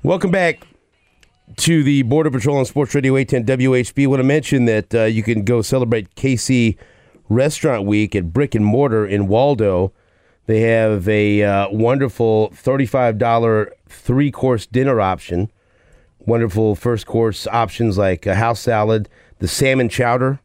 Welcome back to the Border Patrol on Sports Radio 810 WHB. I want to mention that you can go celebrate KC Restaurant Week at Brick and Mortar in Waldo. They have a wonderful $35 three-course dinner option. Wonderful first-course options like a house salad, the salmon chowder,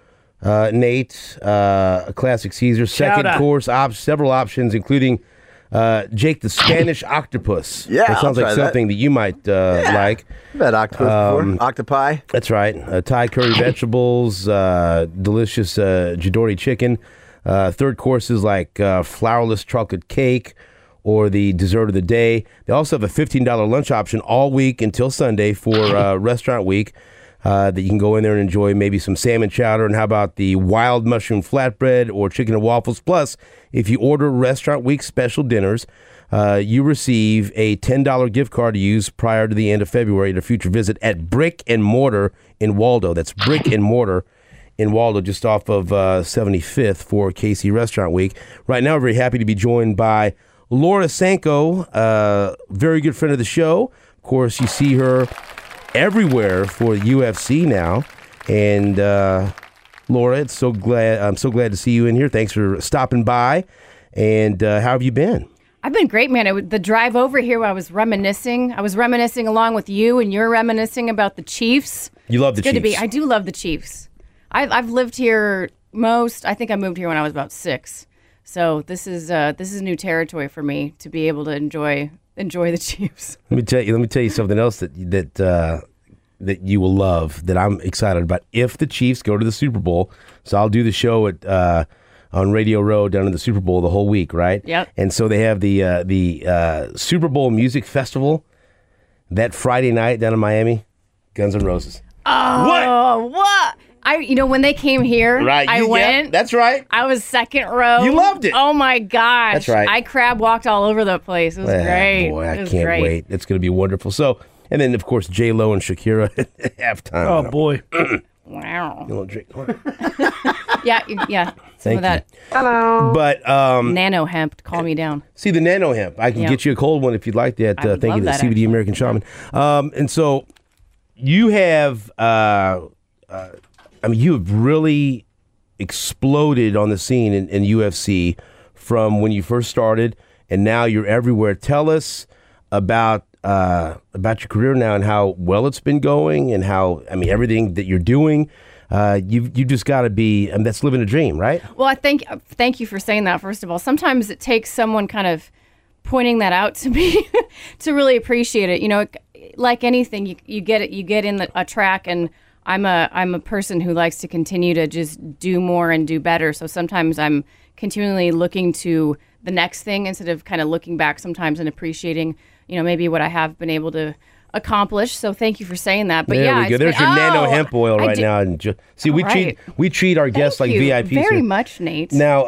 Nate, a classic Caesar. Second course, several options, including Jake, the Spanish octopus. Yeah, that sounds like something that you might like. I've had octopus before. Octopi. That's right. Thai curry vegetables, delicious Jadori chicken. Third course is like flourless chocolate cake or the dessert of the day. They also have a $15 lunch option all week until Sunday for Restaurant Week that you can go in there and enjoy maybe some salmon chowder. And how about the wild mushroom flatbread or chicken and waffles? Plus, if you order Restaurant Week special dinners, you receive a $10 gift card to use prior to the end of February at a future visit at Brick and Mortar in Waldo. That's Brick and Mortar in Waldo, just off of 75th for KC Restaurant Week. Right now, we're very happy to be joined by Laura Sanko, very good friend of the show. Of course, you see her everywhere for UFC now. And Laura, I'm so glad to see you in here. Thanks for stopping by. And how have you been? I've been great, man. The drive over here, I was reminiscing along with you, and you're reminiscing about the Chiefs. You love the Chiefs. Good to be. I do love the Chiefs. I've lived here I think I moved here when I was about 6. So this is new territory for me to be able to enjoy the Chiefs. Let me tell you something else that you will love, that I'm excited about. If the Chiefs go to the Super Bowl, so I'll do the show at on Radio Row down in the Super Bowl the whole week, right? Yep. And so they have the Super Bowl Music Festival that Friday night down in Miami. Guns N' Roses. Oh, what? When they came here, right. I went. Yeah, that's right. I was second row. You loved it. Oh my gosh. That's right. I crab walked all over the place. It was great. Boy, I can't wait. It's going to be wonderful. So, and then of course J-Lo and Shakira at halftime. Oh boy. Wow. You want to drink? Yeah. Some of that. Hello. But nano hemp to calm me down. See the nano hemp. I can get you a cold one if you'd like that. Thank you to CBD actually. American Shaman. And so you have. You have really exploded on the scene in UFC from when you first started, and now you're everywhere. Tell us about your career now and how well it's been going, and how everything that you're doing. You just got to be. That's living a dream, right? Well, I thank you for saying that. First of all, sometimes it takes someone kind of pointing that out to me to really appreciate it. Like anything, you get it. You get in a track and. I'm a person who likes to continue to just do more and do better. So sometimes I'm continually looking to the next thing instead of kind of looking back sometimes and appreciating, maybe what I have been able to accomplish. So thank you for saying that. But there we go. There's your nano hemp oil right now. And see, we treat our guests like VIPs. Very much, Nate. Now,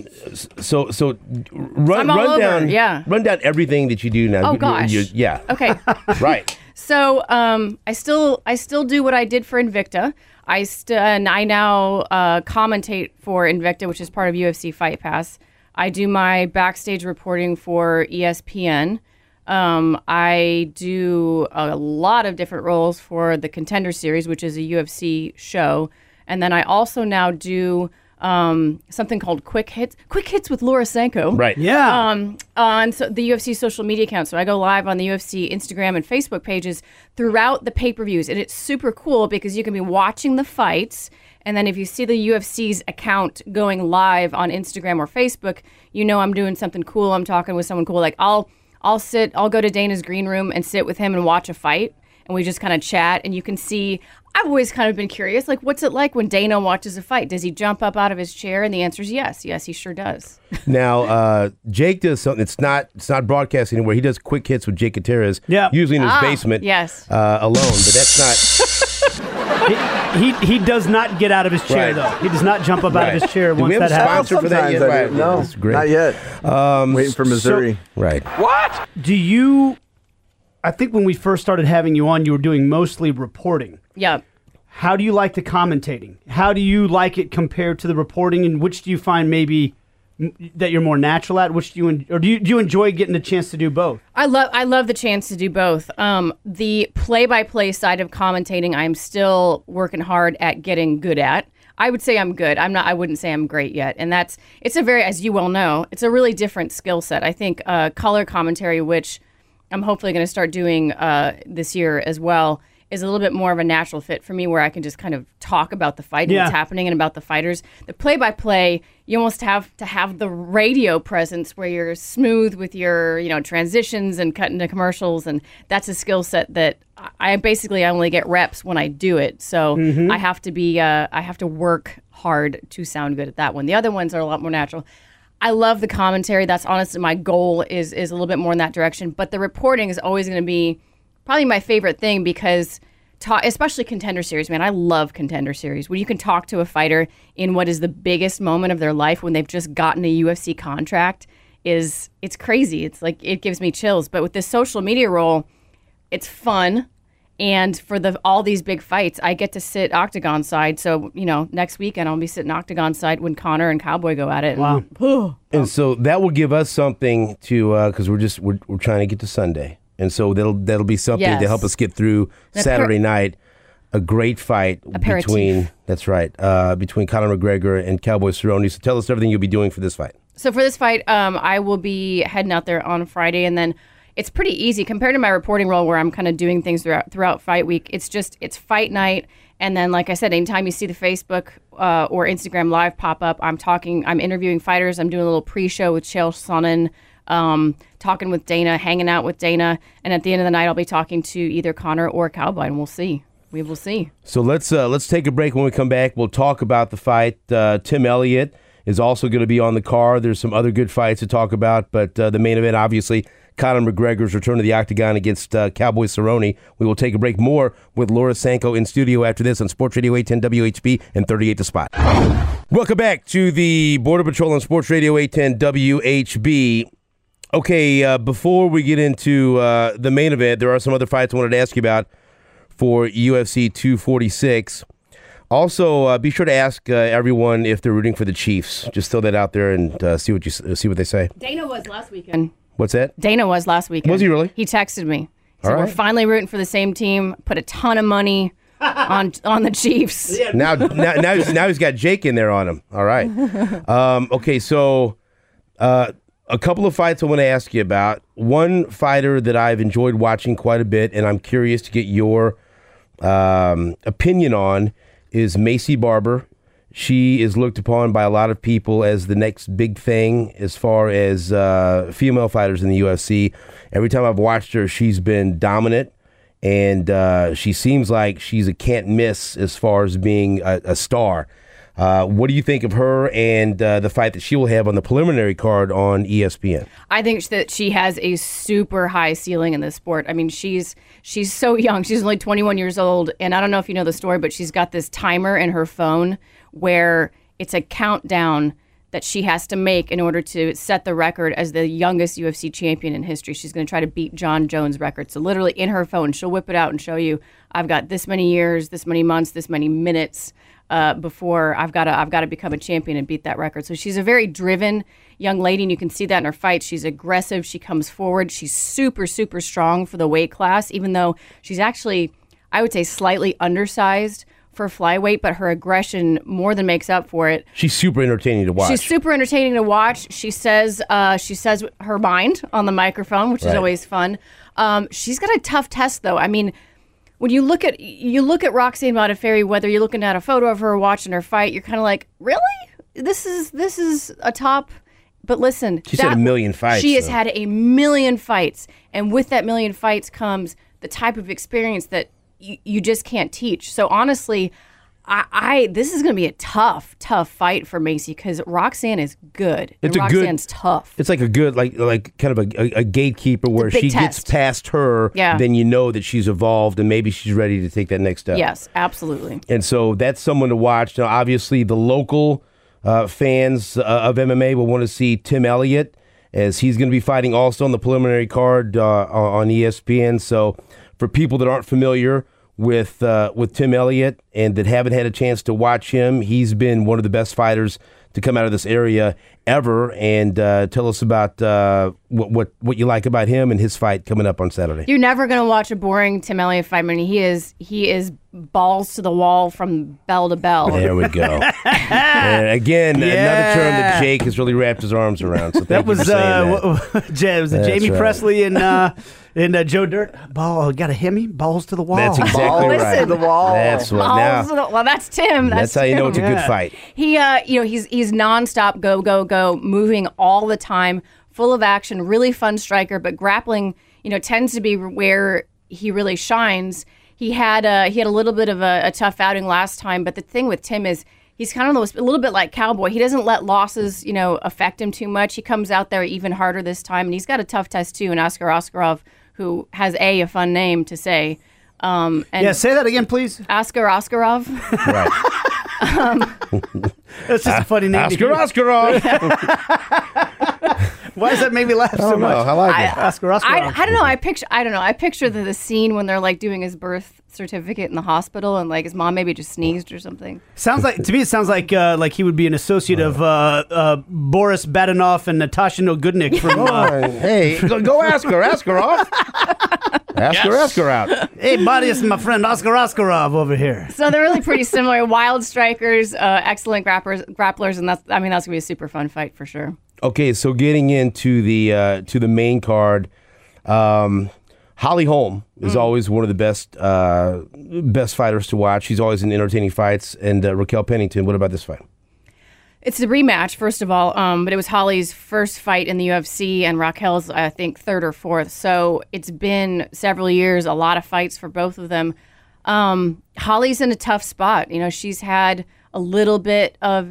run down everything that you do now. Oh gosh. Yeah. Okay. Right. So I still do what I did for Invicta. I now commentate for Invicta, which is part of UFC Fight Pass. I do my backstage reporting for ESPN. I do a lot of different roles for the Contender Series, which is a UFC show. And then I also now do something called Quick Hits with Laura Sanko. Right. Yeah. On the UFC social media account. So I go live on the UFC Instagram and Facebook pages throughout the pay-per-views. And it's super cool because you can be watching the fights. And then if you see the UFC's account going live on Instagram or Facebook, I'm doing something cool. I'm talking with someone cool. Like I'll go to Dana's green room and sit with him and watch a fight. And we just kind of chat, and you can see, I've always kind of been curious, like, what's it like when Dana watches a fight? Does he jump up out of his chair? And the answer is yes. Yes, he sure does. Now, Jake does something. It's not broadcast anywhere. He does quick hits with Jake Gutierrez, usually in his basement, yes, alone. But that's not. He does not get out of his chair, though. He does not jump up out of his chair once that happens. For that yet? Right. No, not yet. Waiting for Missouri. Right. What? I think when we first started having you on, you were doing mostly reporting. Yeah. How do you like the commentating? How do you like it compared to the reporting, and which do you find maybe that you're more natural at? Which do you enjoy getting the chance to do both? I love the chance to do both. The play-by-play side of commentating, I'm still working hard at getting good at. I would say I'm good. I wouldn't say I'm great yet. And it's a very, as you well know, it's a really different skill set. I think color commentary, which I'm hopefully going to start doing this year as well, is a little bit more of a natural fit for me, where I can just kind of talk about the fight and what's happening and about the fighters. The play-by-play, you almost have to have the radio presence where you're smooth with your, transitions and cut into commercials, and that's a skill set that I only get reps when I do it. So I have to work hard to sound good at that one. The other ones are a lot more natural. I love the commentary. That's honestly my goal is a little bit more in that direction. But the reporting is always going to be probably my favorite thing, because especially Contender Series, man. I love Contender Series. When you can talk to a fighter in what is the biggest moment of their life when they've just gotten a UFC contract, it's crazy. It's like, it gives me chills. But with this social media role, it's fun. And for all these big fights, I get to sit octagon side. So, next weekend I'll be sitting octagon side when Conor and Cowboy go at it. Wow. And so that will give us something to, because we're trying to get to Sunday. And so that'll be something to help us get through Saturday night. A great fight between Conor McGregor and Cowboy Cerrone. So tell us everything you'll be doing for this fight. So for this fight, I will be heading out there on Friday, and then it's pretty easy compared to my reporting role where I'm kind of doing things throughout fight week. It's fight night, and then like I said, anytime you see the Facebook or Instagram live pop up, I'm interviewing fighters. I'm doing a little pre-show with Chael Sonnen. Talking with Dana, hanging out with Dana, and at the end of the night, I'll be talking to either Conor or Cowboy, and we'll see. We will see. So let's take a break. When we come back, we'll talk about the fight. Tim Elliott is also going to be on the card. There's some other good fights to talk about, but the main event, obviously, Conor McGregor's return to the octagon against Cowboy Cerrone. We will take a break. More with Laura Sanko in studio after this on Sports Radio 810 WHB and 38 The Spot. Welcome back to the Border Patrol on Sports Radio 810 WHB. Okay, before we get into the main event, there are some other fights I wanted to ask you about for UFC 246. Also, be sure to ask everyone if they're rooting for the Chiefs. Just throw that out there and see what they say. Dana was last weekend. What's that? Dana was last weekend. Was he really? He texted me. So we're finally rooting for the same team. Put a ton of money on the Chiefs. Now he's got Jake in there on him. All right. Okay, so a couple of fights I want to ask you about. One fighter that I've enjoyed watching quite a bit, and I'm curious to get your opinion on, is Maycee Barber. She is looked upon by a lot of people as the next big thing as far as female fighters in the UFC. Every time I've watched her, she's been dominant, and she seems like she's a can't miss as far as being a star. What do you think of her and the fight that she will have on the preliminary card on ESPN? I think that she has a super high ceiling in this sport. I mean, she's so young. She's only 21 years old, and I don't know if you know the story, but she's got this timer in her phone where it's a countdown that she has to make in order to set the record as the youngest UFC champion in history. She's going to try to beat John Jones' record. So literally in her phone, she'll whip it out and show you, I've got this many years, this many months, this many minutes before I've got to become a champion and beat that record. So she's a very driven young lady, and you can see that in her fight. She's aggressive. She comes forward. She's super, super strong for the weight class, even though she's actually, I would say, slightly undersized for flyweight, but her aggression more than makes up for it. She's super entertaining to watch. She says her mind on the microphone, which is always fun. She's got a tough test, though. I mean, when you look at Roxanne Modafferi, whether you're looking at a photo of her or watching her fight, you're kind of like, really? This is a top. But listen, she's had a million fights. She has had a million fights, and with that million fights comes the type of experience that you just can't teach. So honestly, this is going to be a tough fight for Maycee because Roxanne is good. Roxanne's tough. It's like a good, like kind of a gatekeeper where she gets past her, then you know that she's evolved and maybe she's ready to take that next step. Yes, absolutely. And so that's someone to watch. Now, obviously, the local fans of MMA will want to see Tim Elliott, as he's going to be fighting also on the preliminary card on ESPN. So for people that aren't familiar with Tim Elliott and that haven't had a chance to watch him, he's been one of the best fighters to come out of this area ever. And tell us about what you like about him and his fight coming up on Saturday. You're never going to watch a boring Tim Elliott fight. I mean, he is balls to the wall from bell to bell. There we go. And again, another term that Jake has really wrapped his arms around. So that was Jamie right. Presley and Joe Dirt. Got a Hemi? Balls to the wall. That's exactly Balls right. to the wall. That's what. Well, that's Tim. That's how you know it's a good fight. He, he's nonstop, go, go, go, moving all the time, full of action, really fun striker. But grappling, tends to be where he really shines. He had a little bit of a tough outing last time, but the thing with Tim is he's kind of a little bit like Cowboy. He doesn't let losses, affect him too much. He comes out there even harder this time, and he's got a tough test too. And Askar Askarov, who has a fun name to say. And say that again, please. Askar Askarov. Right. That's just a funny name. Askar Askarov. Why does that make me laugh so much? I like it. Askar Askarov. I don't know. I picture the scene when they're like doing his birth certificate in the hospital, and like his mom maybe just sneezed or something. To me, it sounds like he would be an associate of Boris Badenov and Natasha Nogudnik from. Hey, go Askarov. Askar out. Hey, buddy, it's my friend Askar Askarov over here. So they're really pretty similar. Wild strikers, excellent grapplers, and that's gonna be a super fun fight for sure. Okay, so getting into the main card, Holly Holm is always one of the best fighters to watch. She's always in entertaining fights. And Raquel Pennington, what about this fight? It's a rematch, first of all, but it was Holly's first fight in the UFC and Raquel's, I think, third or fourth. So it's been several years, a lot of fights for both of them. Holly's in a tough spot. She's had a little bit of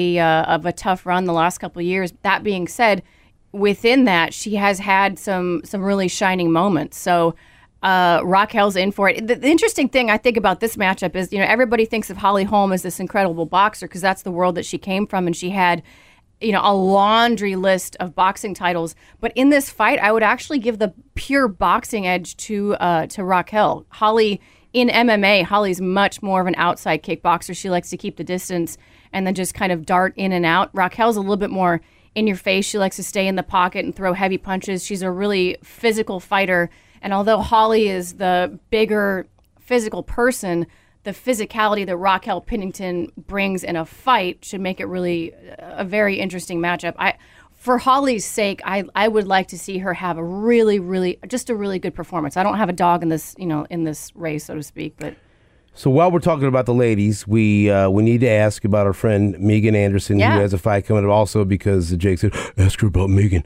a tough run the last couple of years. That being said, within that, she has had some really shining moments. So Raquel's in for it. The interesting thing I think about this matchup is, everybody thinks of Holly Holm as this incredible boxer because that's the world that she came from, and she had, a laundry list of boxing titles. But in this fight, I would actually give the pure boxing edge to Raquel. Holly. In MMA, Holly's much more of an outside kickboxer. She likes to keep the distance and then just kind of dart in and out. Raquel's a little bit more in your face. She likes to stay in the pocket and throw heavy punches. She's a really physical fighter. And although Holly is the bigger physical person, the physicality that Raquel Pennington brings in a fight should make it really a very interesting matchup. For Holly's sake, I would like to see her have a really good performance. I don't have a dog in this, in this race, so to speak. But so while we're talking about the ladies, we need to ask about our friend Megan Anderson, who has a fight coming up also because Jake said, ask her about Megan.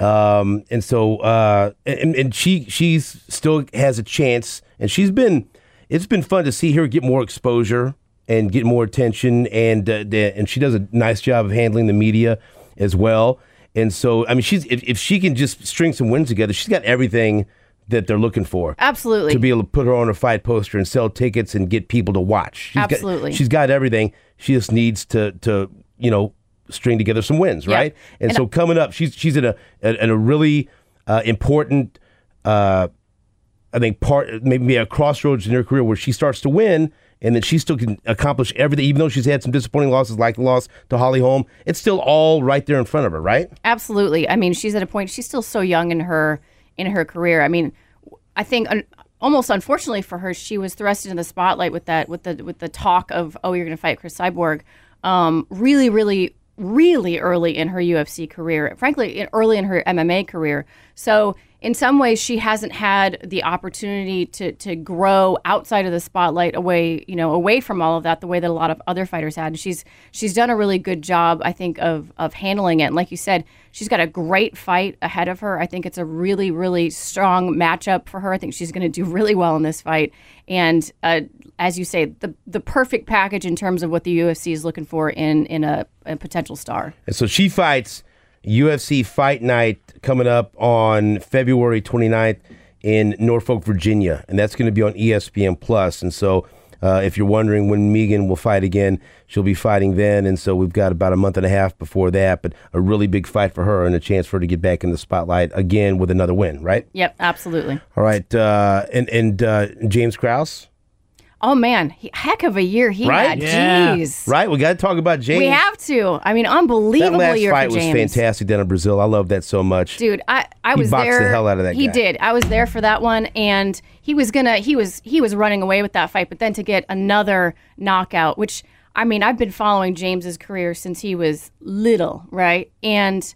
And so and she still has a chance, and it's been fun to see her get more exposure and get more attention, and she does a nice job of handling the media as well. And so, I mean, if she can just string some wins together, she's got everything that they're looking for. Absolutely. To be able to put her on a fight poster and sell tickets and get people to watch. She's got everything. She just needs to string together some wins, right? And so coming up, she's in a really important, I think, maybe a crossroads in her career where she starts to win. And then she still can accomplish everything, even though she's had some disappointing losses like the loss to Holly Holm. It's still all right there in front of her, right? Absolutely. I mean, she's at a point, she's still so young in her career. I mean, I think almost unfortunately for her, she was thrust into the spotlight with the talk of, oh, you're going to fight Chris Cyborg, really, really, really early in her UFC career, frankly, early in her MMA career. So in some ways, she hasn't had the opportunity to grow outside of the spotlight, away from all of that, the way that a lot of other fighters had. And she's done a really good job, I think, of handling it. And like you said, she's got a great fight ahead of her. I think it's a really, really strong matchup for her. I think she's going to do really well in this fight. And as you say, the perfect package in terms of what the UFC is looking for in a potential star. And so she fights UFC Fight Night coming up on February 29th in Norfolk, Virginia. And that's going to be on ESPN+. And so if you're wondering when Megan will fight again, she'll be fighting then. And so we've got about a month and a half before that. But a really big fight for her and a chance for her to get back in the spotlight again with another win, right? Yep, absolutely. All right. And James Krause? Oh, man. Heck of a year he Right? had. Yeah. Jeez. Right? We got to talk about James. We have to. I mean, That unbelievable last year fight for was James. fantastic down in Brazil. I love that so much. Dude, I He was boxed there. the hell out of that He guy. did. I was there for that one, and he was running away with that fight, but then to get another knockout, which, I mean, I've been following James's career since he was little, right? And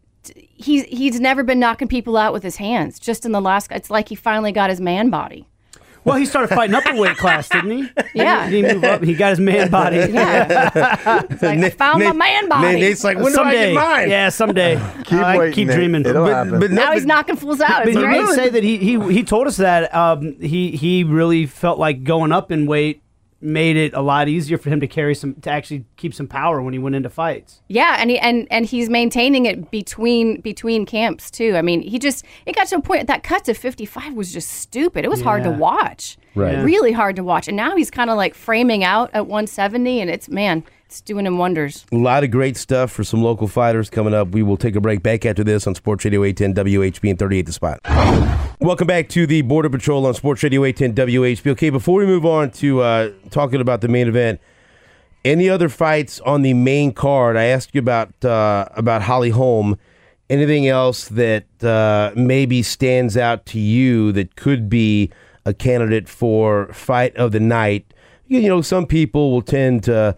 he's never been knocking people out with his hands. Just in the last, it's like he finally got his man body. Well, he started fighting up a weight class, didn't he? Yeah. He moved up. He got his man body. Yeah. It's like, I found my man body. Nate's like, when do I Someday. get mine? Yeah, someday. I waiting, keep Nate. dreaming. It'll happen. But Now he's knocking fools out. But It's he great. did say that he told us that he really felt like going up in weight made it a lot easier for him to actually keep some power when he went into fights. Yeah, and he's maintaining it between camps too. I mean, it got to a point that cut to 55 was just stupid. It was hard to Yeah. watch. Right. Yeah. Really hard to watch. And now he's kind of like framing out at 170, and it's doing him wonders. A lot of great stuff for some local fighters coming up. We will take a break back after this on Sports Radio 810 WHB and 38 The Spot. Welcome back to the Border Patrol on Sports Radio 810 WHB. Okay, before we move on to talking about the main event, any other fights on the main card? I asked you about Holly Holm. Anything else that maybe stands out to you that could be a candidate for fight of the night? You know, some people will tend to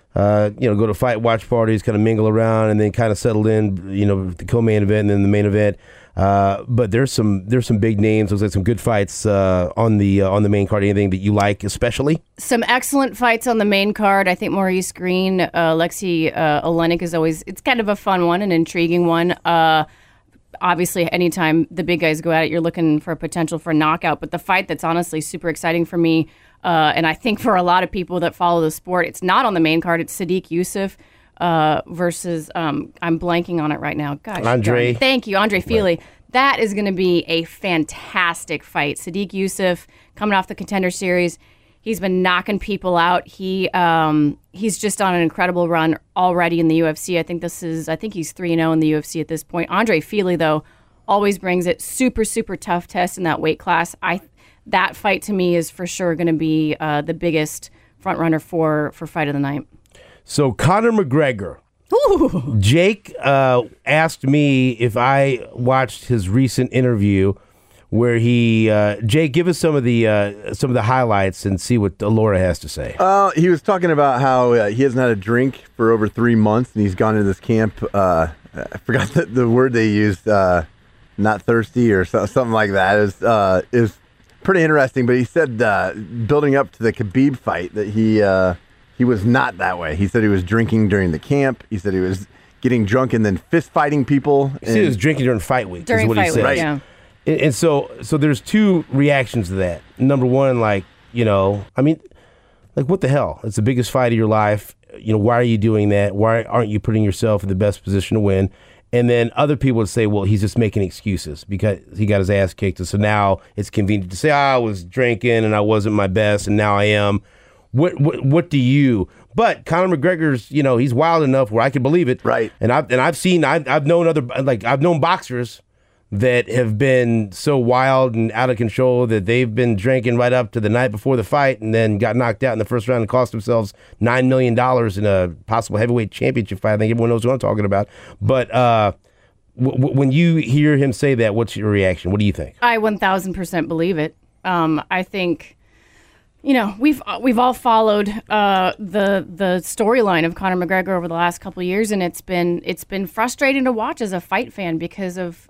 go to fight watch parties, kind of mingle around, and then kind of settle in, the co-main event and then the main event. But there's some big names. There's like some good fights on the main card. Anything that you like, especially? Some excellent fights on the main card. I think Maurice Green, Alexei Olenek is always, it's kind of a fun one, an intriguing one. Obviously, anytime the big guys go at it, you're looking for a potential for a knockout. But the fight that's honestly super exciting for me, and I think for a lot of people that follow the sport, it's not on the main card. It's Sadiq Youssef versus, I'm blanking on it right now. Gosh, Andre. Thank you, Andre Feely. Right. That is going to be a fantastic fight. Sadiq Youssef coming off the Contender Series. He's been knocking people out. He's just on an incredible run already in the UFC. I think he's 3-0 in the UFC at this point. Andre Feely, though, always brings it. Super, super tough test in that weight class. That fight to me is for sure going to be the biggest front runner for fight of the night. So Conor McGregor. Ooh. Jake asked me if I watched his recent interview where Jake, give us some of the highlights and see what Laura has to say. He was talking about how he hasn't had a drink for over 3 months, and he's gone into this camp. I forgot the word they used, not thirsty or something like that. It was pretty interesting. But he said building up to the Khabib fight that he was not that way. He said he was drinking during the camp. He said he was getting drunk and then fist fighting people. He said he was drinking during fight week. During is what fight he said. week, Right. yeah. And so there's two reactions to that. Number one, what the hell? It's the biggest fight of your life. Why are you doing that? Why aren't you putting yourself in the best position to win? And then other people would say, well, he's just making excuses because he got his ass kicked. And so now it's convenient to say, I was drinking and I wasn't my best and now I am. What do you? But Conor McGregor's, he's wild enough where I can believe it. Right. And I've known boxers that have been so wild and out of control that they've been drinking right up to the night before the fight and then got knocked out in the first round and cost themselves $9 million in a possible heavyweight championship fight. I think everyone knows what I'm talking about. But when you hear him say that, what's your reaction? What do you think? I 1,000% believe it. I think, we've all followed the storyline of Conor McGregor over the last couple of years, and it's been frustrating to watch as a fight fan because of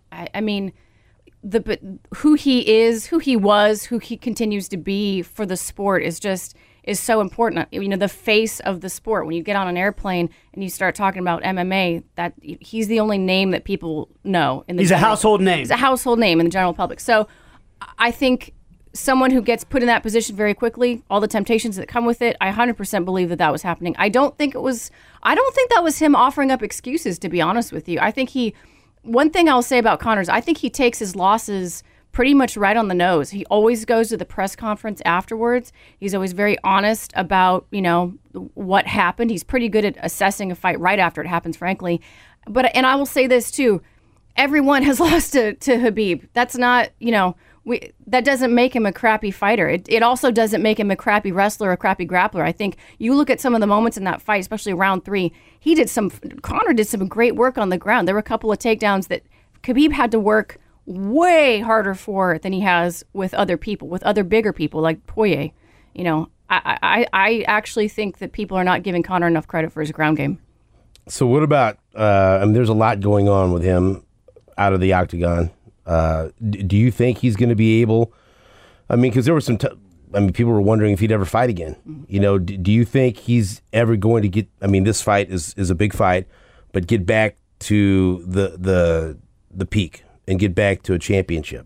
who he is, who he was, who he continues to be for the sport is so important. The face of the sport. When you get on an airplane and you start talking about MMA, that he's the only name that people know. He's a household name. He's a household name in the general public. So I think someone who gets put in that position very quickly, all the temptations that come with it, I 100% believe that was happening. I don't think that was him offering up excuses, to be honest with you. I think one thing I'll say about Conor is I think he takes his losses pretty much right on the nose. He always goes to the press conference afterwards. He's always very honest about, what happened. He's pretty good at assessing a fight right after it happens, frankly. And I will say this too. Everyone has lost to Khabib. That's not, that doesn't make him a crappy fighter. It also doesn't make him a crappy wrestler, a crappy grappler. I think you look at some of the moments in that fight, especially round 3, Conor did some great work on the ground. There were a couple of takedowns that Khabib had to work way harder for than he has with other people, with other bigger people like Poirier. You know, I actually think that people are not giving Conor enough credit for his ground game. So what about, there's a lot going on with him out of the octagon. Do you think he's going to be able, because there were people were wondering if he'd ever fight again. You know, do you think he's ever going to get, this fight is a big fight, but get back to the peak and get back to a championship?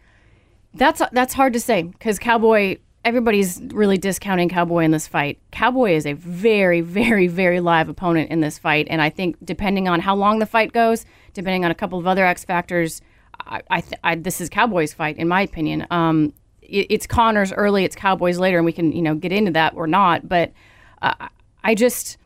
That's hard to say because Cowboy, everybody's really discounting Cowboy in this fight. Cowboy is a very, very, very live opponent in this fight, and I think depending on how long the fight goes, depending on a couple of other X factors, this is Cowboy's fight, in my opinion. It's Conor's early, it's Cowboy's later, and we can get into that or not. But I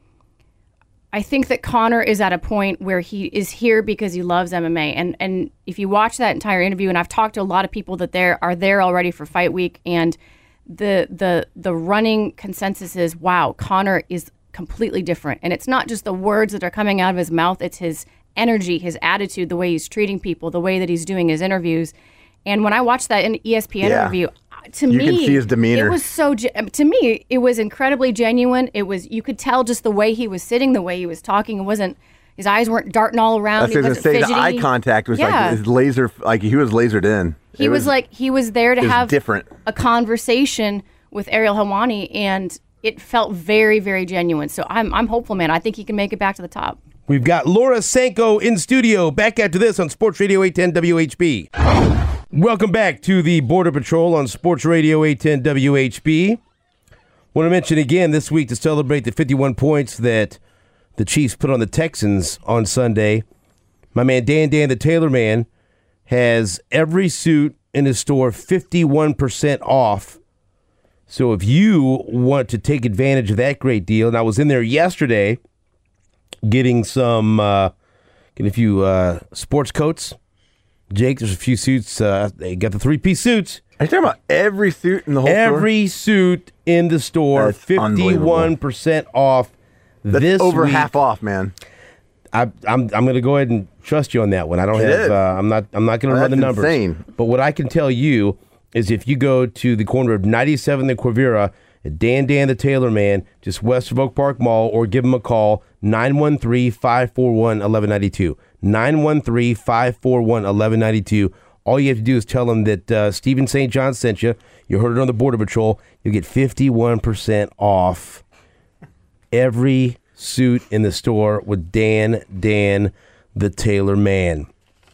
think that Conor is at a point where he is here because he loves MMA. And if you watch that entire interview, and I've talked to a lot of people that are there already for Fight Week, and the running consensus is, wow, Conor is completely different. And it's not just the words that are coming out of his mouth, it's his energy, his attitude, the way he's treating people, the way that he's doing his interviews. And when I watched that ESPN interview, you can see his demeanor. It was to me, it was incredibly genuine. You could tell just the way he was sitting, the way he was talking. It wasn't, his eyes weren't darting all around. He wasn't fidgety. The eye contact was like his laser, like he was lasered in. He was there to have different. A conversation with Ariel Helwani, and it felt very, very genuine. So I'm hopeful, man. I think he can make it back to the top. We've got Laura Sanko in studio. Back after this on Sports Radio 810 WHB. Welcome back to the Border Patrol on Sports Radio 810 WHB. Want to mention again this week to celebrate the 51 points that the Chiefs put on the Texans on Sunday. My man Dan the Tailor Man has every suit in his store 51% off. So if you want to take advantage of that great deal, and I was in there yesterday getting a few sports coats. Jake, there's a few suits. They got the 3-piece suits. Are you talking about every suit in the whole store? Every suit in the store, 51% off. That's this over week. Half off, man. I'm going to go ahead and trust you on that one. I don't have. I'm not going to run the numbers. Insane. But what I can tell you is, if you go to the corner of 97th and Quivira, at Dan the Tailor Man, just west of Oak Park Mall, or give him a call, 913-541-1192. 913-541-1192. All you have to do is tell them that Stephen St. John sent you. You heard it on the Border Patrol. You'll get 51% off every suit in the store with Dan the Tailor Man.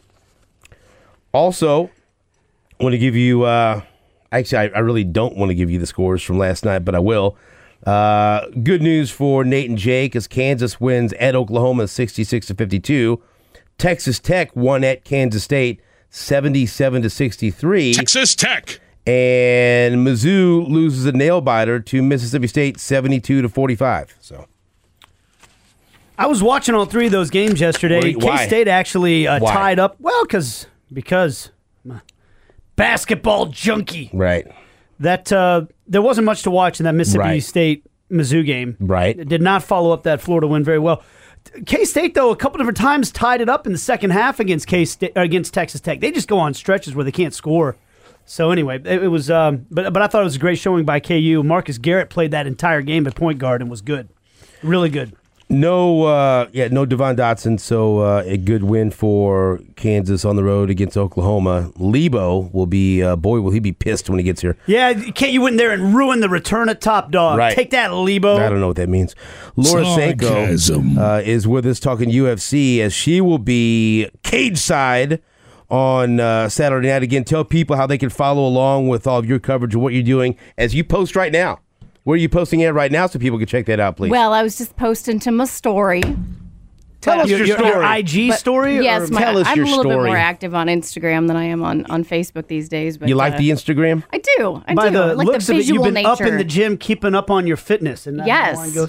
Also, I want to give you... Actually, I really don't want to give you the scores from last night, but I will. Good news for Nate and Jake as Kansas wins at Oklahoma 66-52. Texas Tech won at Kansas State 77-63. Texas Tech. And Mizzou loses a nail-biter to Mississippi State 72-45. So, I was watching all three of those games yesterday. K-State actually tied up. Well, because I'm a basketball junkie. Right. That there wasn't much to watch in that Mississippi State Mizzou game. Right. It did not follow up that Florida win very well. K-State, though, a couple different times tied it up in the second half against Texas Tech. They just go on stretches where they can't score. So anyway, it was. But I thought it was a great showing by KU. Marcus Garrett played that entire game at point guard and was good, really good. No Devon Dotson, so a good win for Kansas on the road against Oklahoma. Lebo will be, will he be pissed when he gets here. Yeah, you went in there and ruined the return at Top Dog. Right. Take that, Lebo. I don't know what that means. Laura Sanko is with us talking UFC, as she will be cage side on Saturday night. Again, tell people how they can follow along with all of your coverage of what you're doing as you post right now. Where are you posting it right now so people can check that out, please? Well, I was just posting to my story. Tell us your story. Your IG story? Yes, tell us I'm your a little story. bit more active on Instagram than I am on Facebook these days. But, you like the Instagram? I do. By the like looks the of it, you've visual been nature. up in the gym, keeping up on your fitness. And Yes. how the line goes.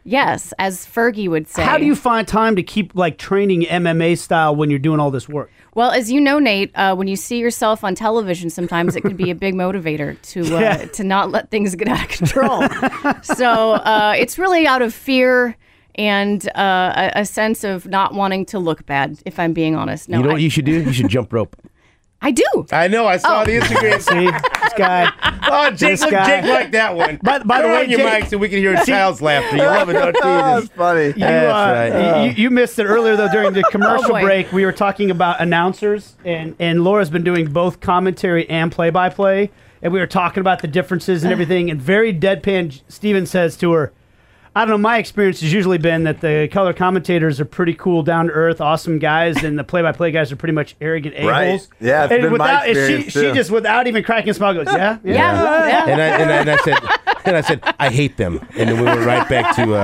Yes, as Fergie would say. How do you find time to keep like training MMA style when you're doing all this work? Well, as you know, Nate, when you see yourself on television, sometimes it can be a big motivator to not let things get out of control. So it's really out of fear and a sense of not wanting to look bad, if I'm being honest. No, You know what you should do? You should jump rope. I do. I know. I saw the Instagram. See, this guy. Oh, Jake, This guy. Jake liked that one. By the Turn way, on your Jake- mic so we can hear a child's laughter. You love it, don't you? That's funny. That's right. You missed it earlier though during the commercial boy. break. We were talking about announcers, and Laura's been doing both commentary and play-by-play, and we were talking about the differences and everything. And very deadpan, Steven says to her, "I don't know. My experience has usually been that the color commentators are pretty cool, down to earth, awesome guys, and the play-by-play guys are pretty much arrogant a-holes." Right. Yeah, it's and been my without, experience, she too. just without even cracking a smile goes, "Yeah, Yeah. And I said, I hate them. And then we went right back to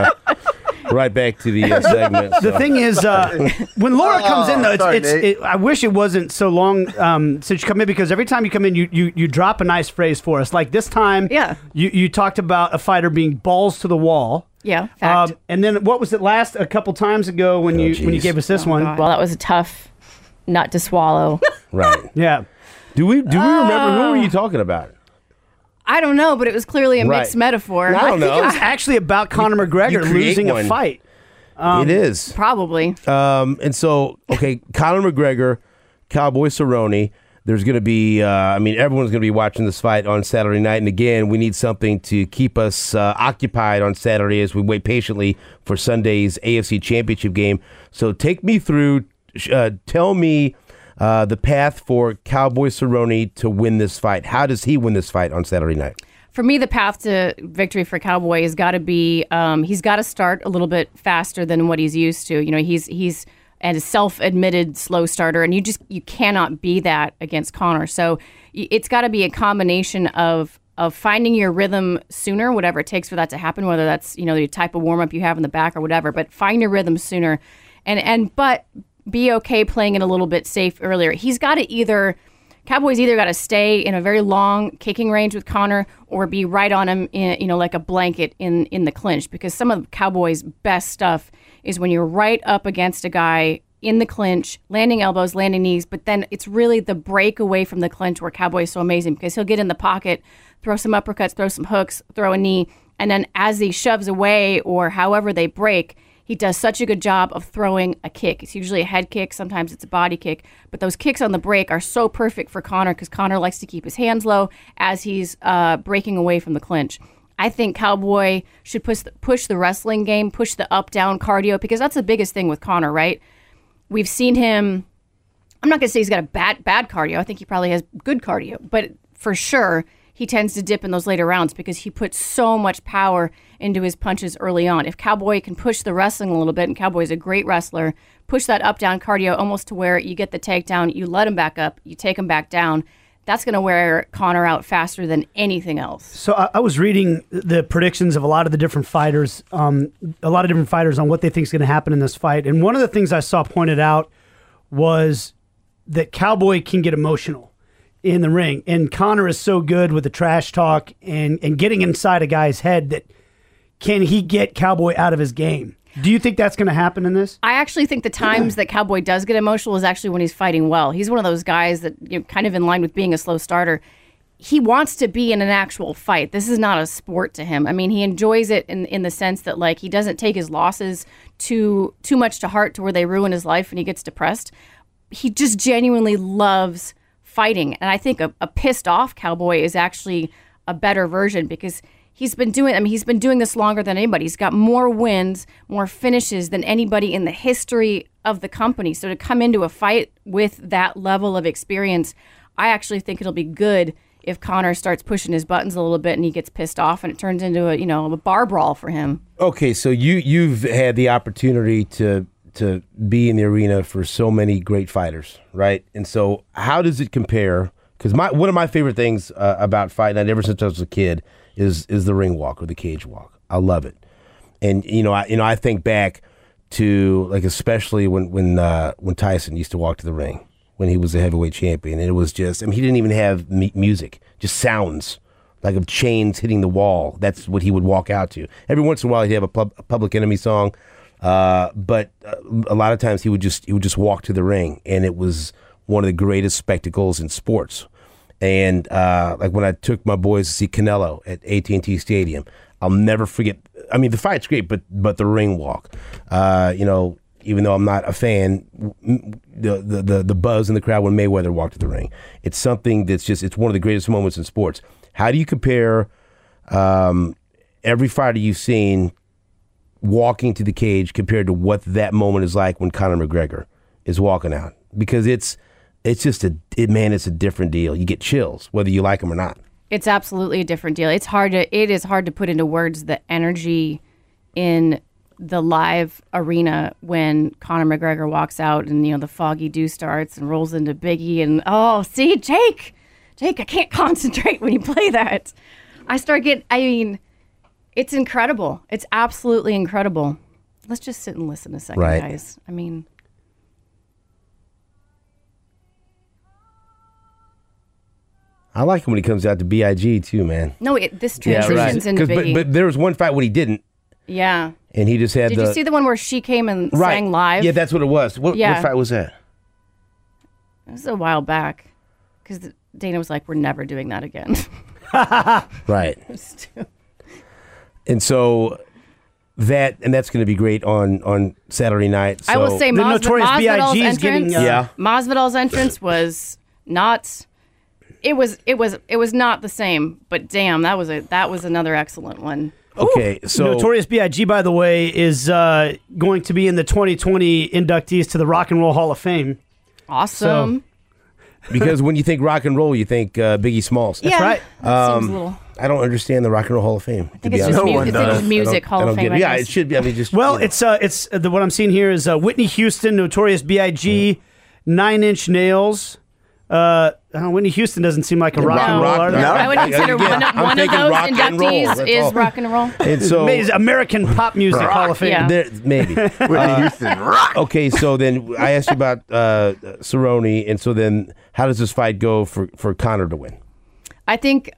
the segment. The so. thing is, when Laura comes in, though, sorry, Nate. I wish it wasn't so long since you come in, because every time you come in, you drop a nice phrase for us. Like this time, Yeah. you talked about a fighter being balls to the wall. Yeah, fact. And then what was it a couple times ago when you geez. gave us this one? Well, that was a tough nut to swallow. Right. Yeah. Do we remember who were you talking about? I don't know, but it was clearly a mixed Right. metaphor. I don't I think know. it was actually about Conor McGregor create losing a one. fight. It is. Probably. And so, okay, Conor McGregor, Cowboy Cerrone. There's going to be, everyone's going to be watching this fight on Saturday night. And again, we need something to keep us occupied on Saturday as we wait patiently for Sunday's AFC Championship game. So take me through, tell me the path for Cowboy Cerrone to win this fight. How does he win this fight on Saturday night? For me, the path to victory for Cowboy has got to be he's got to start a little bit faster than what he's used to. You know, he's a self-admitted slow starter, and you cannot be that against Conor. So it's got to be a combination of finding your rhythm sooner, whatever it takes for that to happen, whether that's, you know, the type of warm-up you have in the back or whatever, but find your rhythm sooner but be okay playing it a little bit safe earlier. Cowboy's either got to stay in a very long kicking range with Conor or be right on him, like a blanket in the clinch, because some of Cowboy's best stuff is when you're right up against a guy in the clinch, landing elbows, landing knees, but then it's really the break away from the clinch where Cowboy is so amazing, because he'll get in the pocket, throw some uppercuts, throw some hooks, throw a knee, and then as he shoves away or however they break, he does such a good job of throwing a kick. It's usually a head kick. Sometimes it's a body kick. But those kicks on the break are so perfect for Conor, because Conor likes to keep his hands low as he's breaking away from the clinch. I think Cowboy should push the wrestling game, push the up-down cardio, because that's the biggest thing with Conor, right? We've seen him, I'm not going to say he's got a bad cardio. I think he probably has good cardio. But for sure, he tends to dip in those later rounds because he puts so much power into his punches early on. If Cowboy can push the wrestling a little bit, and Cowboy's a great wrestler, push that up-down cardio almost to where you get the takedown, you let him back up, you take him back down, that's going to wear Conor out faster than anything else. So I was reading the predictions of a lot of the different fighters, on what they think is going to happen in this fight. And one of the things I saw pointed out was that Cowboy can get emotional in the ring. And Conor is so good with the trash talk and getting inside a guy's head that can he get Cowboy out of his game? Do you think that's going to happen in this? I actually think the times that Cowboy does get emotional is actually when he's fighting well. He's one of those guys that, kind of in line with being a slow starter. He wants to be in an actual fight. This is not a sport to him. I mean, he enjoys it in the sense that, like, he doesn't take his losses too much to heart to where they ruin his life and he gets depressed. He just genuinely loves fighting. And I think a pissed off Cowboy is actually a better version, because he's been doing this longer than anybody. He's got more wins, more finishes than anybody in the history of the company. So to come into a fight with that level of experience, I actually think it'll be good if Conor starts pushing his buttons a little bit and he gets pissed off and it turns into a bar brawl for him. Okay, so you've had the opportunity to be in the arena for so many great fighters, right? And so how does it compare? Because one of my favorite things about fighting, ever since I was a kid, is the ring walk or the cage walk. I love it. And I think back to, like, especially when Tyson used to walk to the ring when he was a heavyweight champion, and it was just, he didn't even have music, just sounds like of chains hitting the wall. That's what he would walk out to. Every once in a while, he'd have a Public Enemy song, but a lot of times he would just walk to the ring, and it was one of the greatest spectacles in sports. And like when I took my boys to see Canelo at AT&T Stadium, I'll never forget. I mean, the fight's great, but the ring walk, even though I'm not a fan, the buzz in the crowd when Mayweather walked to the ring, it's something that's it's one of the greatest moments in sports. How do you compare every fighter you've seen walking to the cage compared to what that moment is like when Conor McGregor is walking out? Because it's just it's a different deal. You get chills whether you like them or not. It's absolutely a different deal. It is hard to put into words the energy in the live arena when Conor McGregor walks out and the foggy dew starts and rolls into Biggie and see Jake, I can't concentrate when you play that. It's incredible. It's absolutely incredible. Let's just sit and listen a second, right, guys. I like him when he comes out to B.I.G. too, man. No, this transitions into Biggie. But there was one fight when he didn't. Yeah. And he just had Did you see the one where she came and sang live? Yeah, that's what it was. What fight was that? It was a while back. Because Dana was like, we're never doing that again. Right. And so that's going to be great on Saturday night. So. I will say Masvidal's entrance. Masvidal's entrance was not... It was not the same, but damn, that was another excellent one. Okay, so Notorious B.I.G., by the way, is going to be in the 2020 inductees to the Rock and Roll Hall of Fame. Awesome. Because when you think rock and roll, you think Biggie Smalls. That's right. Seems a little... I don't understand the Rock and Roll Hall of Fame. I think it's just music Hall of Fame. Yeah, it should be. It's what I'm seeing here is Whitney Houston, Notorious B.I.G., 9 Inch Nails. Whitney Houston doesn't seem like a rock and roll artist. No. I would consider one of those inductees is rock and roll. And so American Pop Music Hall of Fame. Yeah. Maybe. Whitney Houston, rock. Okay, so then I asked you about Cerrone, and so then how does this fight go for Conor to win? I think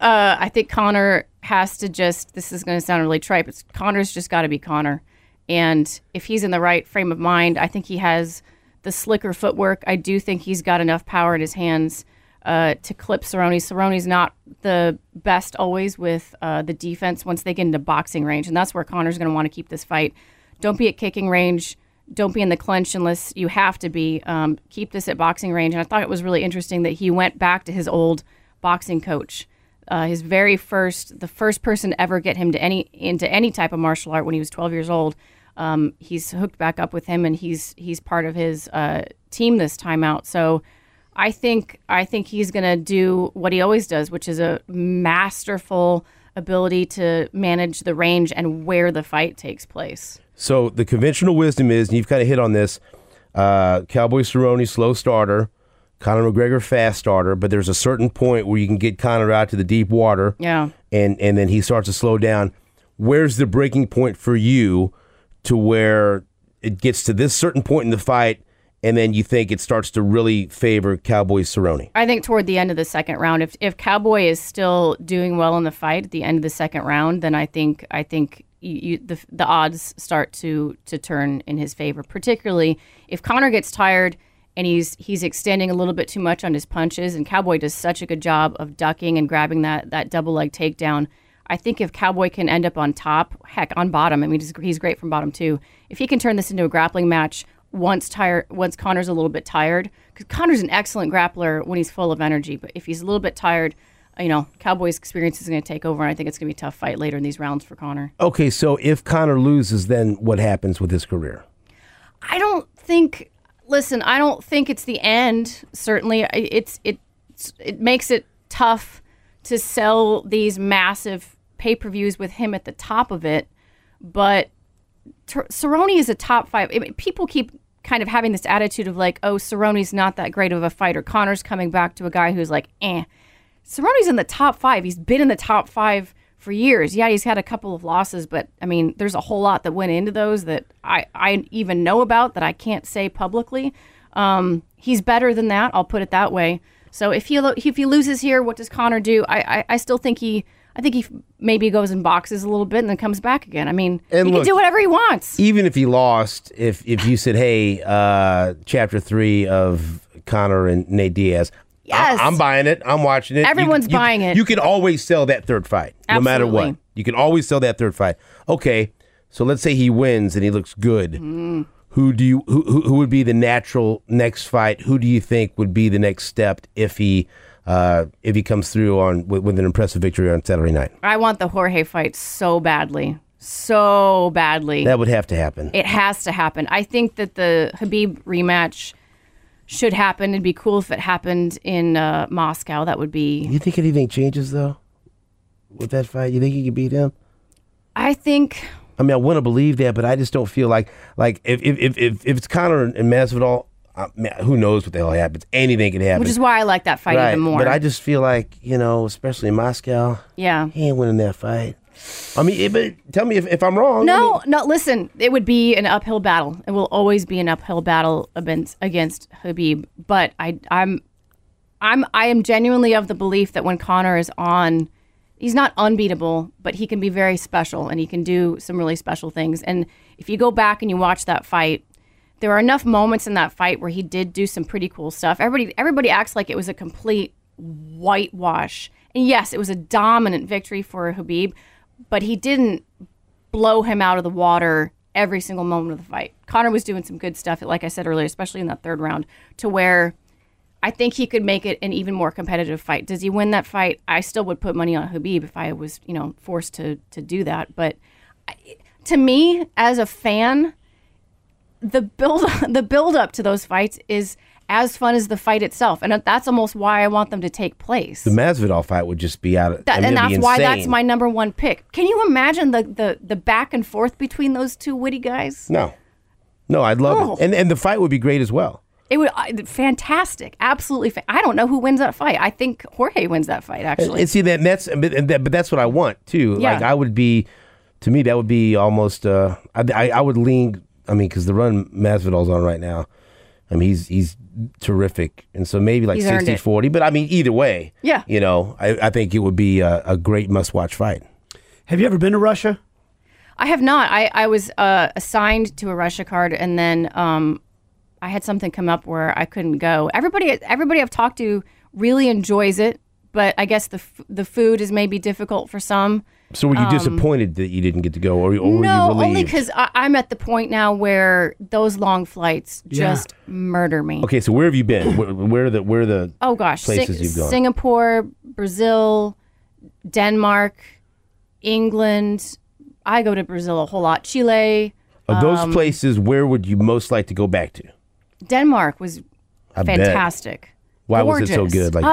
Conor has to this is going to sound really trite, but Conor's just got to be Conor. And if he's in the right frame of mind, I think he has the slicker footwork. I do think he's got enough power in his hands to clip Cerrone. Cerrone's not the best always with the defense once they get into boxing range, and that's where Conor's going to want to keep this fight. Don't be at kicking range. Don't be in the clinch unless you have to be. Keep this at boxing range. And I thought it was really interesting that he went back to his old boxing coach. The first person to ever get him into any type of martial art when he was 12 years old. He's hooked back up with him, and he's part of his team this time out. So I think he's going to do what he always does, which is a masterful ability to manage the range and where the fight takes place. So the conventional wisdom is, and you've kind of hit on this, Cowboy Cerrone, slow starter, Conor McGregor, fast starter, but there's a certain point where you can get Conor out to the deep water, and then he starts to slow down. Where's the breaking point for you to where it gets to this certain point in the fight, and then you think it starts to really favor Cowboy Cerrone? I think toward the end of the second round, if Cowboy is still doing well in the fight at the end of the second round, then I think the odds start to turn in his favor. Particularly if Conor gets tired and he's extending a little bit too much on his punches, and Cowboy does such a good job of ducking and grabbing that double leg takedown. I think if Cowboy can end up on top, heck, on bottom, I mean, he's great from bottom too. If he can turn this into a grappling match once Conor's a little bit tired, because Conor's an excellent grappler when he's full of energy, but if he's a little bit tired, Cowboy's experience is going to take over, and I think it's going to be a tough fight later in these rounds for Conor. Okay, so if Conor loses, then what happens with his career? I don't think it's the end. Certainly, it makes it tough to sell these massive pay-per-views with him at the top of it, but Cerrone is a top 5. I mean, people keep kind of having this attitude of like, oh, Cerrone's not that great of a fighter. Conor's coming back to a guy who's like, Cerrone's in the top 5. He's been in the top 5 for years. Yeah, he's had a couple of losses, but I mean, there's a whole lot that went into those that I even know about that I can't say publicly. He's better than that. I'll put it that way. So if he loses here, what does Conor do? I still think I think he maybe goes and boxes a little bit and then comes back again. I mean, And he look, can do whatever he wants. Even if he lost, if you said, hey, chapter 3 of Conor and Nate Diaz, Yes. I'm buying it. I'm watching it. Everyone's buying it. You can always sell that third fight, no matter Absolutely. what. You can always sell that third fight. Okay, so let's say he wins and he looks good. Mm. Who would be the natural next fight? Who do you think would be the next step if he comes through with an impressive victory on Saturday night? I want the Jorge fight so badly. So badly. That would have to happen. It has to happen. I think that the Khabib rematch should happen. It'd be cool if it happened in Moscow. That would be... You think anything changes, though, with that fight? You think he could beat him? I think... I mean, I want to believe that, but I just don't feel like if it's Conor and Masvidal, who knows what the hell happens? Anything can happen. Which is why I like that fight right, even more. but I just feel like, especially in Moscow, Yeah. he ain't winning that fight. I mean, but tell me if I'm wrong. No, listen, it would be an uphill battle. It will always be an uphill battle against Khabib. But I am genuinely of the belief that when Conor is on, he's not unbeatable, but he can be very special and he can do some really special things. And if you go back and you watch that fight, there are enough moments in that fight where he did do some pretty cool stuff. Everybody acts like it was a complete whitewash. And yes, it was a dominant victory for Khabib, but he didn't blow him out of the water every single moment of the fight. Conor was doing some good stuff, like I said earlier, especially in that third round, to where I think he could make it an even more competitive fight. Does he win that fight? I still would put money on Khabib if I was, forced to do that. But to me, as a fan, the build up to those fights is as fun as the fight itself, and that's almost why I want them to take place. The Masvidal fight would just be out of And that's why insane. that's my number one pick. Can you imagine the back and forth between those two witty guys? No, I'd love it, and the fight would be great as well. It would fantastic, absolutely. I don't know who wins that fight. I think Jorge wins that fight. Actually, And see but that's what I want too. Yeah. Like I would be, to me, that would be almost. I would lean. I mean, because the run Masvidal's on right now, I mean, he's terrific, and so maybe like He's earned it. 60-40. But I mean, either way, Yeah. I think it would be a great must-watch fight. Have you ever been to Russia? I have not. I was assigned to a Russia card, and then I had something come up where I couldn't go. Everybody I've talked to really enjoys it, but I guess the food is maybe difficult for some. So were you disappointed that you didn't get to go, or were you relieved? Only because I'm at the point now where those long flights just murder me. Okay, so where have you been? Where are the Oh gosh, places you've gone? Singapore, Brazil, Denmark, England. I go to Brazil a whole lot. Chile, Of those places, where would you most like to go back to? Denmark was I bet. fantastic. Why was it so Gorgeous. good? Like,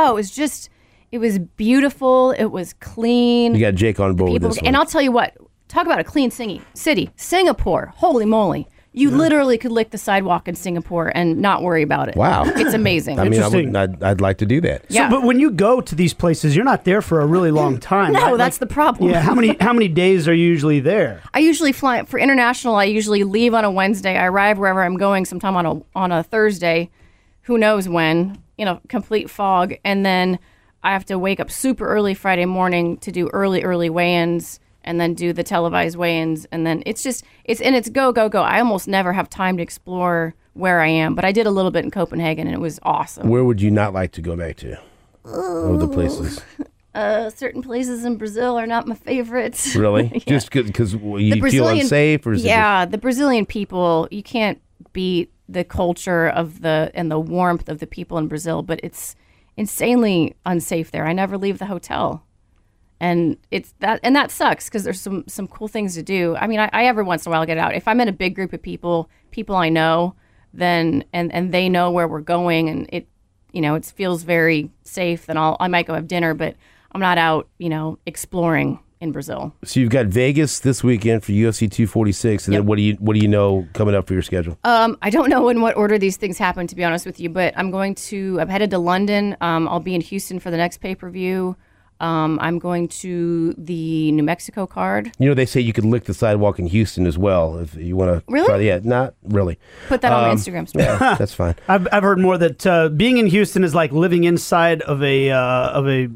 it was beautiful. It was clean. you got Jake on board with this one. And I'll tell you what, talk about a clean city. Singapore, holy moly. You literally could lick the sidewalk in Singapore and not worry about it. Wow. It's amazing. I mean, Interesting. I'd like to do that. Yeah. So, but when you go to these places, you're not there for a really long time. No, right? that's the problem. Yeah, how many days are you usually there? I usually fly for international. I usually leave on a Wednesday. I arrive wherever I'm going sometime on a Thursday. Who knows when? Complete fog. And then I have to wake up super early Friday morning to do early weigh-ins and then do the televised weigh-ins. And then it's go. I almost never have time to explore where I am, but I did a little bit in Copenhagen and it was awesome. Where would you not like to go back to? Of the places. Certain places in Brazil are not my favorites. Really? Yeah. Just because you feel unsafe? Or is the Brazilian people, you can't beat the culture and the warmth of the people in Brazil, but it's insanely unsafe there. I never leave the hotel. And that sucks because there's some cool things to do. I mean, I every once in a while get out. If I'm in a big group of people I know, then and they know where we're going, and it feels very safe. Then I might go have dinner, but I'm not out exploring in Brazil. So you've got Vegas this weekend for UFC 246, and then what do you know coming up for your schedule? I don't know in what order these things happen, to be honest with you, but I'm headed to London. I'll be in Houston for the next pay-per-view. I'm going to the New Mexico card. They say you could lick the sidewalk in Houston as well if you want to. Really? Try, yeah, not really. Put that on my Instagram story. Yeah, that's fine. I've heard more that being in Houston is like living inside of a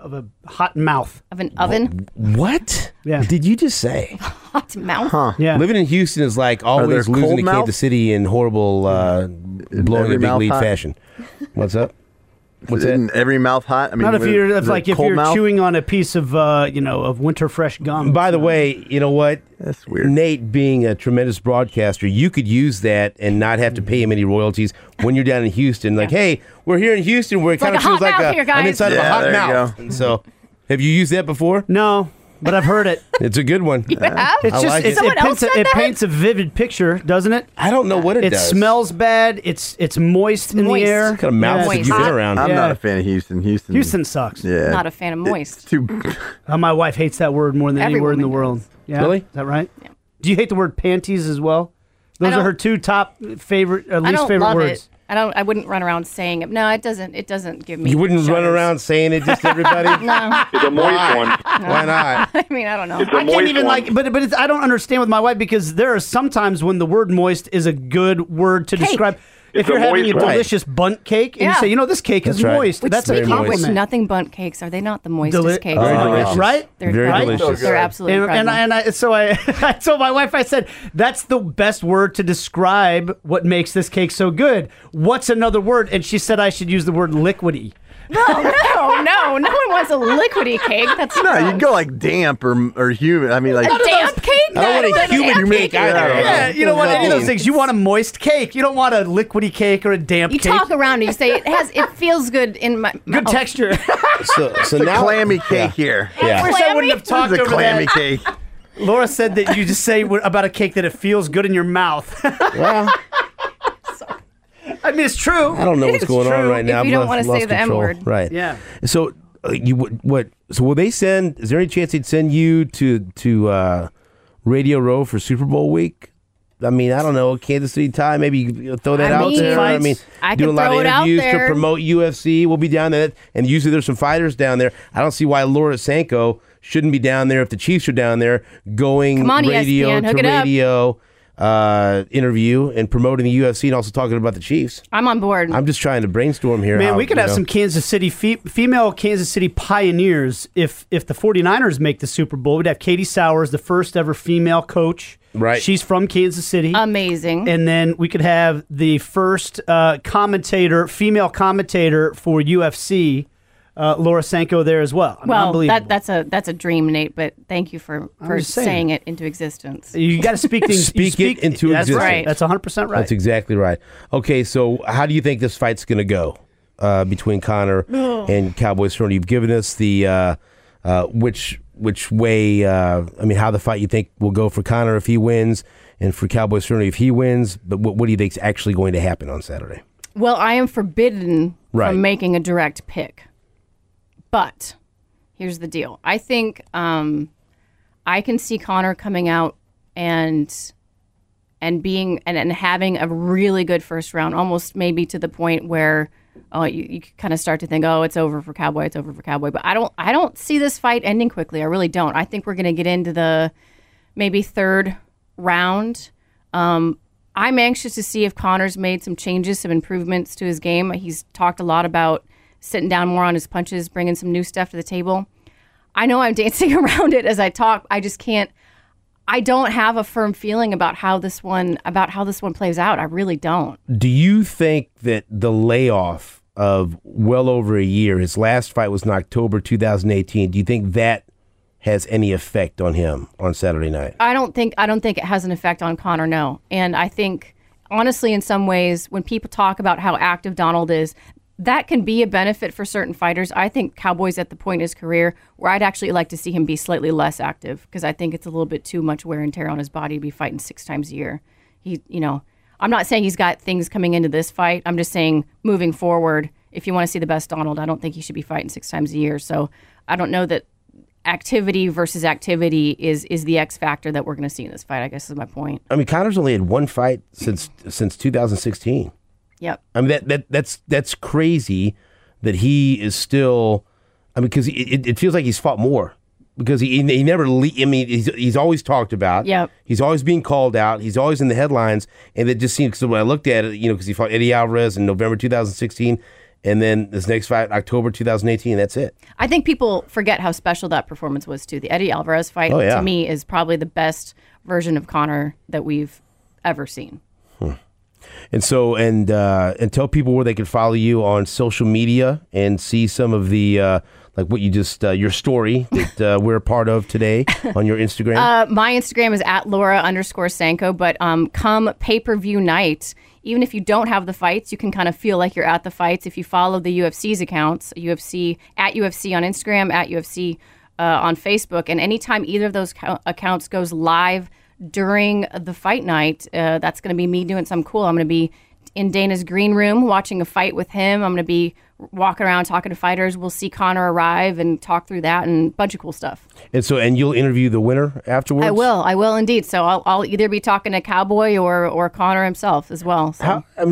a hot mouth. Of an oven, What? Yeah. Did you just say? hot mouth. Yeah. Living in Houston is like there always losing cold to mouth? Kansas City in horrible blowing every a big mouth lead hot? fashion. What's up? What's Isn't that? every mouth hot? I mean, Not if you're is it like if cold you're mouth? chewing on a piece of of winter fresh gum. By the way, you know what? That's weird. Nate, being a tremendous broadcaster, you could use that and not have to pay him any royalties when you're down in Houston. Like, hey, we're here in Houston where it kind like of a feels hot like mouth here, an guys. inside of a Yeah, hot there you mouth. go. And so, have you used that before? No, but I've heard it. It's a good one. You have? It's I just like it. Someone else said it that? paints a vivid picture, doesn't it? I don't know what it It does. smells bad. It's moist in Moist. the air. What kind of mouth have Moist. you been around? I'm Yeah. not a fan of Houston. Houston sucks. Yeah. Not a fan of moist. Too. My wife hates that word more than any Every word in the woman world. does. Yeah? Really? Is that right? Yeah. Do you hate the word panties as well? Those are don't- her two top favorite, I least don't favorite love words. it. I wouldn't run around saying it. No, it doesn't. It doesn't give me. You wouldn't run shudders. around saying it just to everybody? No, It's a moist one. Why not? I mean I don't know. It's a I can't moist even one. but it's, I don't understand with my wife because there are some times when the word moist is a good word to Cake. describe. If It's you're a having a moist one. delicious bunt cake and Yeah. you say, this cake is That's right. moist, Which, that's a very speaking of which, compliment. nothing bunt cakes are they not the moistest Deli- cakes? Very in the world? delicious. Right? They're Very incredible. delicious. They're absolutely incredible. So I told my wife, I said, that's the best word to describe what makes this cake so good. What's another word? And she said I should use the word liquidy. No one wants a liquidy cake. That's No, you can go like damp or humid. I mean, like a damp cake. I don't want a That's human damp cake either. Yeah, you know what? Any of those things. You want a moist cake. You don't want a liquidy cake or a damp You cake. talk around it. You say it feels good in my Good mouth. texture. So it's a now, clammy cake here. Yeah. Wish I wouldn't have This talked is a over clammy that. cake. Laura said that you just say about a cake that it feels good in your mouth. Well, I mean, it's true. I don't know what's It's going on true. right now. If you I've don't wanna lost say the control. M-word. Right? Yeah. So So will they send? Is there any chance they'd send you to Radio Row for Super Bowl week? I mean, I don't know, Kansas City time. Maybe you throw that I out mean, there. I mean, I do a could lot throw of it out interviews to there. promote UFC. We'll be down there, and usually there's some fighters down there. I don't see why Laura Sanko shouldn't be down there if the Chiefs are down there going Come on, radio ESPN, hook to it up. radio interview and promoting the UFC and also talking about the Chiefs. I'm on board. I'm just trying to brainstorm here. Man, how, we could you have know. some Kansas City female Kansas City pioneers if the 49ers make the Super Bowl. We'd have Katie Sowers, the first ever female coach. Right. She's from Kansas City. Amazing. And then we could have the first female commentator for UFC, Laura Sanko, there as well. I mean, well, unbelievable. that's a dream, Nate. But thank you for just saying. saying it into existence. You got to speak things. Speak it into that's existence. Right. That's 100% right. That's exactly right. Okay, so how do you think this fight's going to go between Conor and Cowboy Cerrone? You've given us the which way. I mean, how the fight you think will go for Conor if he wins, and for Cowboy Cerrone if he wins. But what do you think is actually going to happen on Saturday? Well, I am forbidden Right. from making a direct pick. But here's the deal. I think I can see Conor coming out and being and having a really good first round, almost maybe to the point where you kind of start to think, it's over for Cowboy, it's over for Cowboy. But I don't see this fight ending quickly. I really don't. I think we're going to get into the maybe third round. I'm anxious to see if Conor's made some changes, some improvements to his game. He's talked a lot about sitting down more on his punches, bringing some new stuff to the table. I know I'm dancing around it as I talk. I just can't. I don't have a firm feeling about how this one plays out. I really don't. Do you think that the layoff of well over a year, his last fight was in October 2018, do you think that has any effect on him on Saturday night? I don't think it has an effect on Conor, no. And I think, honestly, in some ways, when people talk about how active Donald is, that can be a benefit for certain fighters. I think Cowboy's at the point in his career where I'd actually like to see him be slightly less active because I think it's a little bit too much wear and tear on his body to be fighting 6 times a year. I'm not saying he's got things coming into this fight. I'm just saying moving forward, if you want to see the best Donald, I don't think he should be fighting 6 times a year. So I don't know that activity versus activity is the X factor that we're going to see in this fight, I guess is my point. I mean, Conor's only had one fight since 2016. Yep. I mean, that's crazy that he is still. I mean, because it feels like he's fought more because he never. I mean, he's always talked about. Yep. He's always being called out. He's always in the headlines, and it just seems. Because when I looked at it, because he fought Eddie Alvarez in November 2016, And then this next fight, October 2018, that's it. I think people forget how special that performance was too. The Eddie Alvarez fight, Oh, yeah. to me, is probably the best version of Conor that we've ever seen. And so, and tell people where they can follow you on social media and see some of the, like what you just, your story that we're a part of today on your Instagram. My Instagram is at Laura_Sanko, but come pay-per-view night, even if you don't have the fights, you can kind of feel like you're at the fights if you follow the UFC's accounts, UFC on Instagram, at UFC on Facebook. And anytime either of those accounts goes live during the fight night, that's going to be me doing something cool. I'm going to be in Dana's green room watching a fight with him. I'm going to be walking around talking to fighters. We'll see Conor arrive and talk through that and a bunch of cool stuff. And you'll interview the winner afterwards? I will indeed. So I'll either be talking to Cowboy or Conor himself as well. So. How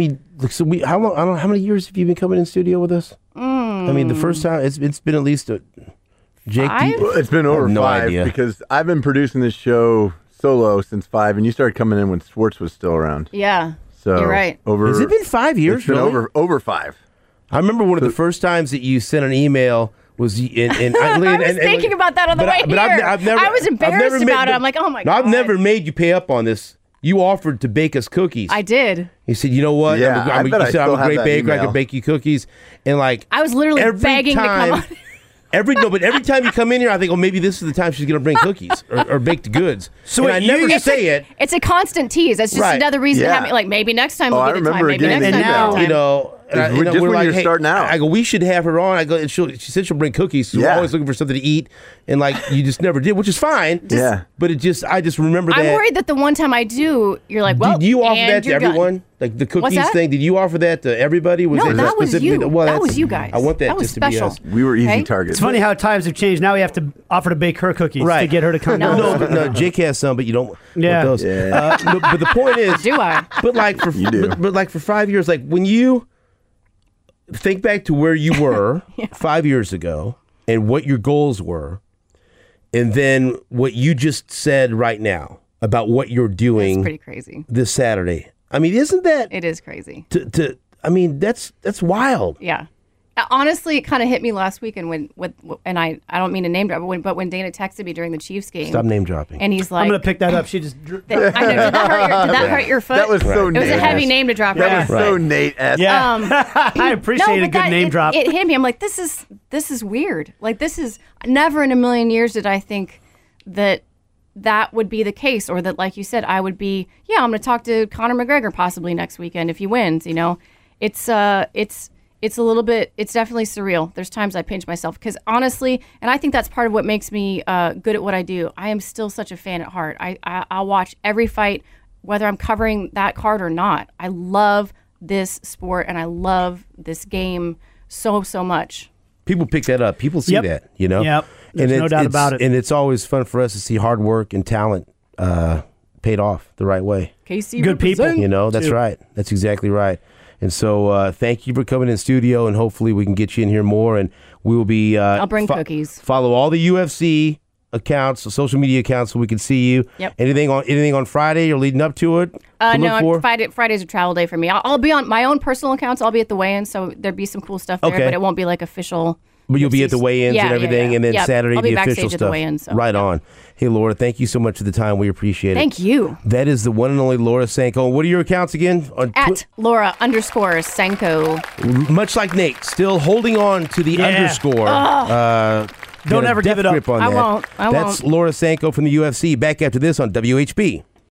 many years have you been coming in studio with us? I mean, the first time, it's been at least Jake. 5? Well, it's been over no 5 idea. because I've been producing this show solo since 5, and you started coming in when Schwartz was still around. Yeah, So you're right. Has it been 5 years? It's been really? over 5. I remember one of the first times that you sent an email was in I was thinking about that on the way here. I was embarrassed about it. I'm like, oh my God. I've never made you pay up on this. You offered to bake us cookies. I did. You said, you know what? Yeah, I bet I I'm still a have great that baker. I email. can bake you cookies. And like I was literally every begging to come time, on. Every time you come in here, I think, oh, maybe this is the time she's going to bring cookies or baked goods. So and wait, I never you- say it. It's a constant tease. That's just Right. another reason to Yeah. have me. Like maybe next time Oh, will I be the time. remember Maybe getting next an time. email. will be the You time. know, Just we're when like, you're hey, starting out. I go, we should have her on. I go, and she said she'll bring cookies. So we're Yeah. always looking for something to eat, and like you just never did, which is fine. Yeah. But I just remember that. I'm worried that the one time I do, you're like, well, Did you offer and that to you're done. everyone? Like the cookies that? thing? Did you offer that to everybody? No, is that was specific- you. Well, That that's- was you guys. I want that That was just to be special. us. We were easy Okay. targets. It's funny how times have changed. Now we have to offer to bake her cookies Right. to get her to come. No. No, Jake has some, but you don't Yeah. want those. Yeah. But the point is, Do I? But like for You do. But like for 5 years, like when you think back to where you were 5 years ago and what your goals were, and then what you just said right now about what you're It's doing pretty crazy. this Saturday. I mean, isn't that It is crazy. I mean, that's wild. Yeah. Honestly, it kind of hit me last weekend and I don't mean to name drop, but when Dana texted me during the Chiefs game. Stop name dropping. And he's like, I'm gonna pick that up. She just. I know, did that hurt your foot? That was so It was a Nate. heavy name to drop. That right? was so Nate-esque. Yeah, I appreciate a good name drop. It hit me. I'm like, this is weird. Like this is never in a million years did I think that would be the case, or that, like you said, I would be. Yeah, I'm going to talk to Conor McGregor possibly next weekend if he wins. You know, it's a little bit. It's definitely surreal. There's times I pinch myself because honestly, and I think that's part of what makes me good at what I do. I am still such a fan at heart. I'll watch every fight, whether I'm covering that card or not. I love this sport and I love this game so much. People pick that up. People see Yep. that, you know? Yep. There's no doubt about it. And it's always fun for us to see hard work and talent paid off the right way. KC Good people. represent. You know, that's Too. right. That's exactly right. And so thank you for coming in studio, and hopefully we can get you in here more, and we will be... I'll bring cookies. Follow all the UFC accounts, social media accounts, so we can see you. Yep. Anything on Friday or leading up to it? to No, look for? Friday's a travel day for me. I'll be on my own personal accounts. I'll be at the weigh-in, so there'd be some cool stuff there, Okay. but it won't be like official. But you'll be at the weigh-ins Yeah, and everything, yeah. and then Yep. Saturday I'll be the backstage official at the stuff. weigh-in, so, Right yep. on. Hey, Laura, thank you so much for the time. We appreciate it. Thank you. That is the one and only Laura Sanko. What are your accounts again? On At Laura_Sanko. much like Nate, still holding on to the underscore. Don't Got a ever give death it up. grip on I that. won't. I That's won't. Laura Sanko from the UFC. Back after this on WHB.